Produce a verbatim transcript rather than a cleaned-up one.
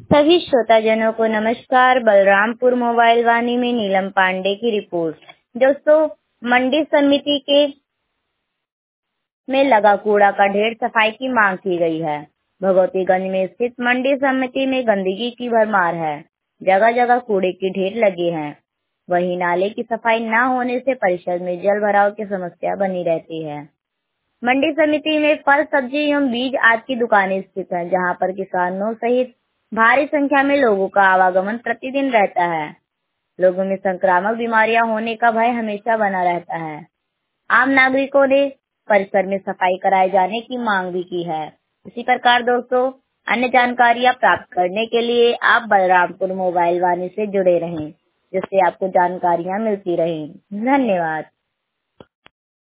सभी श्रोताजनों को नमस्कार। बलरामपुर मोबाइल वाणी में नीलम पांडे की रिपोर्ट। दोस्तों, मंडी समिति के में लगा कूड़ा का ढेर सफाई की मांग की गई है। भगवतीगंज में स्थित मंडी समिति में गंदगी की भरमार है। जगह जगह कूड़े के ढेर लगे हैं। वहीं नाले की सफाई न होने से परिसर में जल भराव की समस्या बनी रहती है। मंडी समिति में फल, सब्जी एवं बीज आदि की दुकानें स्थित हैं, जहां पर किसानों सहित भारी संख्या में लोगों का आवागमन प्रतिदिन रहता है। लोगों में संक्रामक बीमारियां होने का भय हमेशा बना रहता है। आम नागरिकों ने परिसर में सफाई कराए जाने की मांग भी की है। इसी प्रकार दोस्तों, अन्य जानकारियां प्राप्त करने के लिए आप बलरामपुर मोबाइल वाणी से जुड़े रहें, जिससे आपको जानकारियां मिलती रहें। धन्यवाद।